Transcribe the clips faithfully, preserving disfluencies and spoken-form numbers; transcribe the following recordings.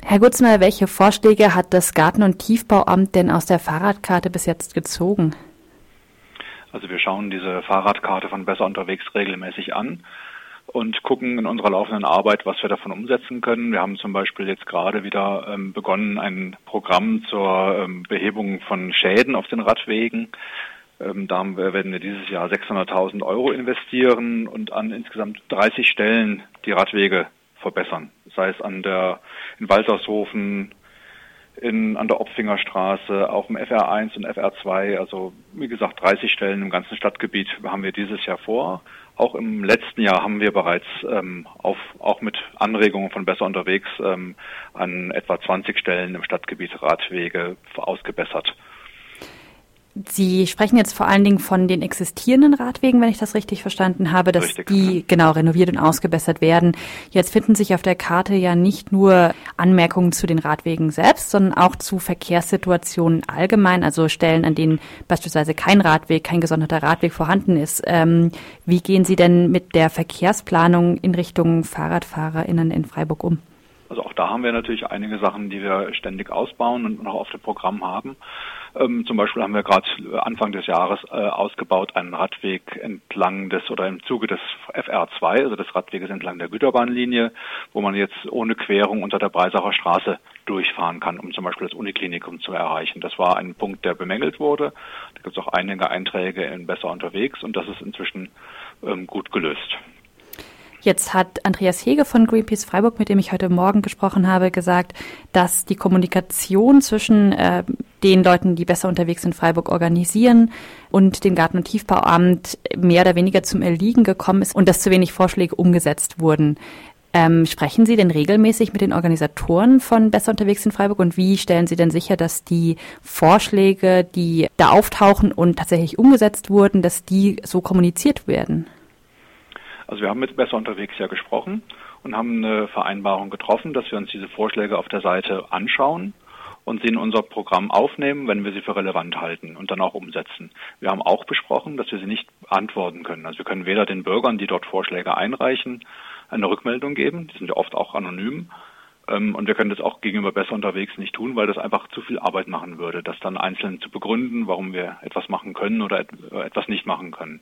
Herr Gutzmeier, welche Vorschläge hat das Garten- und Tiefbauamt denn aus der Fahrradkarte bis jetzt gezogen? Also wir schauen diese Fahrradkarte von Besser unterwegs regelmäßig an und gucken in unserer laufenden Arbeit, was wir davon umsetzen können. Wir haben zum Beispiel jetzt gerade wieder ähm, begonnen, ein Programm zur ähm, Behebung von Schäden auf den Radwegen. Ähm, da werden wir dieses Jahr sechshunderttausend Euro investieren und an insgesamt dreißig Stellen die Radwege verbessern. Sei es an der, in Waltershofen, in, an der Opfinger Straße, auch im F R eins und F R zwei, also wie gesagt dreißig Stellen im ganzen Stadtgebiet haben wir dieses Jahr vor. Auch im letzten Jahr haben wir bereits ähm, auf, auch mit Anregungen von Besser unterwegs ähm, an etwa zwanzig Stellen im Stadtgebiet Radwege ausgebessert. Sie sprechen jetzt vor allen Dingen von den existierenden Radwegen, wenn ich das richtig verstanden habe, dass richtig. die genau renoviert und ausgebessert werden. Jetzt finden sich auf der Karte ja nicht nur Anmerkungen zu den Radwegen selbst, sondern auch zu Verkehrssituationen allgemein, also Stellen, an denen beispielsweise kein Radweg, kein gesonderter Radweg vorhanden ist. Ähm, wie gehen Sie denn mit der Verkehrsplanung in Richtung FahrradfahrerInnen in Freiburg um? Also auch da haben wir natürlich einige Sachen, die wir ständig ausbauen und noch auf dem Programm haben. Ähm, zum Beispiel haben wir gerade Anfang des Jahres äh, ausgebaut einen Radweg entlang des oder im Zuge des F R zwei, also des Radweges entlang der Güterbahnlinie, wo man jetzt ohne Querung unter der Breisacher Straße durchfahren kann, um zum Beispiel das Uniklinikum zu erreichen. Das war ein Punkt, der bemängelt wurde. Da gibt es auch einige Einträge in Besser unterwegs und das ist inzwischen ähm, gut gelöst. Jetzt hat Andreas Hege von Greenpeace Freiburg, mit dem ich heute Morgen gesprochen habe, gesagt, dass die Kommunikation zwischen äh, den Leuten, die besser unterwegs in Freiburg organisieren und dem Garten- und Tiefbauamt mehr oder weniger zum Erliegen gekommen ist und dass zu wenig Vorschläge umgesetzt wurden. Ähm, sprechen Sie denn regelmäßig mit den Organisatoren von Besser unterwegs in Freiburg und wie stellen Sie denn sicher, dass die Vorschläge, die da auftauchen und tatsächlich umgesetzt wurden, dass die so kommuniziert werden? Also wir haben mit Besser unterwegs ja gesprochen und haben eine Vereinbarung getroffen, dass wir uns diese Vorschläge auf der Seite anschauen und sie in unser Programm aufnehmen, wenn wir sie für relevant halten und dann auch umsetzen. Wir haben auch besprochen, dass wir sie nicht beantworten können. Also wir können weder den Bürgern, die dort Vorschläge einreichen, eine Rückmeldung geben, die sind ja oft auch anonym, und wir können das auch gegenüber Besser unterwegs nicht tun, weil das einfach zu viel Arbeit machen würde, das dann einzeln zu begründen, warum wir etwas machen können oder etwas nicht machen können.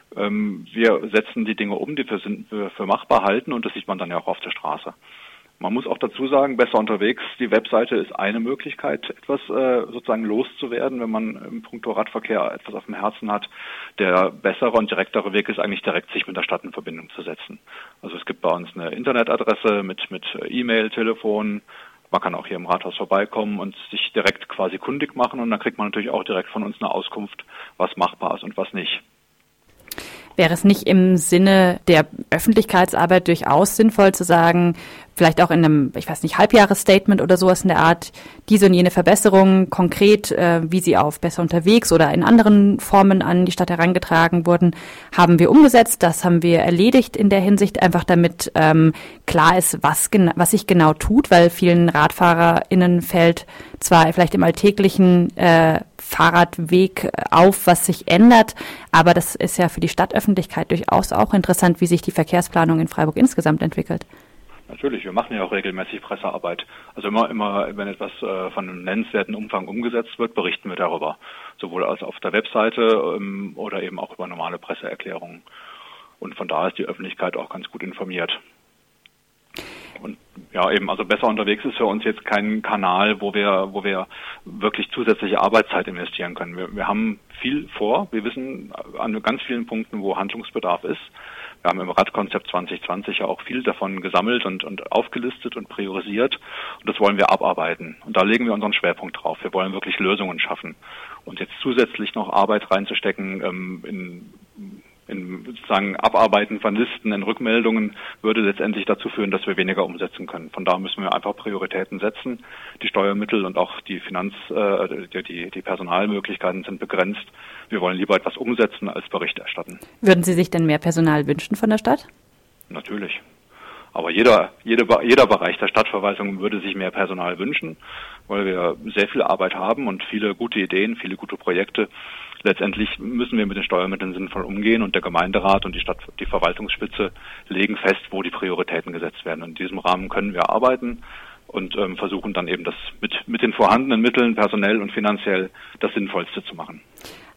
Wir setzen die Dinge um, die wir für machbar halten und das sieht man dann ja auch auf der Straße. Man muss auch dazu sagen, Besser unterwegs, die Webseite ist eine Möglichkeit, etwas äh, sozusagen loszuwerden, wenn man im Puncto Radverkehr etwas auf dem Herzen hat. Der bessere und direktere Weg ist eigentlich direkt, sich mit der Stadt in Verbindung zu setzen. Also es gibt bei uns eine Internetadresse mit mit E-Mail, Telefon. Man kann auch hier im Rathaus vorbeikommen und sich direkt quasi kundig machen und dann kriegt man natürlich auch direkt von uns eine Auskunft, was machbar ist und was nicht. Wäre es nicht im Sinne der Öffentlichkeitsarbeit durchaus sinnvoll zu sagen, vielleicht auch in einem, ich weiß nicht, Halbjahresstatement oder sowas in der Art, diese und jene Verbesserungen konkret, äh, wie sie auf Besser unterwegs oder in anderen Formen an die Stadt herangetragen wurden, haben wir umgesetzt. Das haben wir erledigt in der Hinsicht, einfach damit ähm, klar ist, was, gena- was sich genau tut, weil vielen RadfahrerInnen fällt zwar vielleicht im alltäglichen äh, Fahrradweg auf, was sich ändert, aber das ist ja für die Stadtöffentlichkeit durchaus auch interessant, wie sich die Verkehrsplanung in Freiburg insgesamt entwickelt. Natürlich, wir machen ja auch regelmäßig Pressearbeit. Also immer, immer, wenn etwas äh, von einem nennenswerten Umfang umgesetzt wird, berichten wir darüber. Sowohl als auf der Webseite ähm, oder eben auch über normale Presseerklärungen. Und von da ist die Öffentlichkeit auch ganz gut informiert. Und ja, eben, also Besser unterwegs ist für uns jetzt kein Kanal, wo wir, wo wir wirklich zusätzliche Arbeitszeit investieren können. Wir, wir haben viel vor. Wir wissen an ganz vielen Punkten, wo Handlungsbedarf ist. Wir haben im Radkonzept zwanzig zwanzig ja auch viel davon gesammelt und, und aufgelistet und priorisiert. Und das wollen wir abarbeiten. Und da legen wir unseren Schwerpunkt drauf. Wir wollen wirklich Lösungen schaffen. Und jetzt zusätzlich noch Arbeit reinzustecken ähm, in, in sozusagen Abarbeiten von Listen, in Rückmeldungen, würde letztendlich dazu führen, dass wir weniger umsetzen können. Von da müssen wir einfach Prioritäten setzen. Die Steuermittel und auch die Finanz, äh, die, die Personalmöglichkeiten sind begrenzt. Wir wollen lieber etwas umsetzen als Bericht erstatten. Würden Sie sich denn mehr Personal wünschen von der Stadt? Natürlich. Aber jeder, jede, jeder Bereich der Stadtverwaltung würde sich mehr Personal wünschen, weil wir sehr viel Arbeit haben und viele gute Ideen, viele gute Projekte. Letztendlich müssen wir mit den Steuermitteln sinnvoll umgehen und der Gemeinderat und die Stadt, die Verwaltungsspitze legen fest, wo die Prioritäten gesetzt werden. Und in diesem Rahmen können wir arbeiten. und ähm, versuchen dann eben das mit, mit den vorhandenen Mitteln, personell und finanziell, das Sinnvollste zu machen.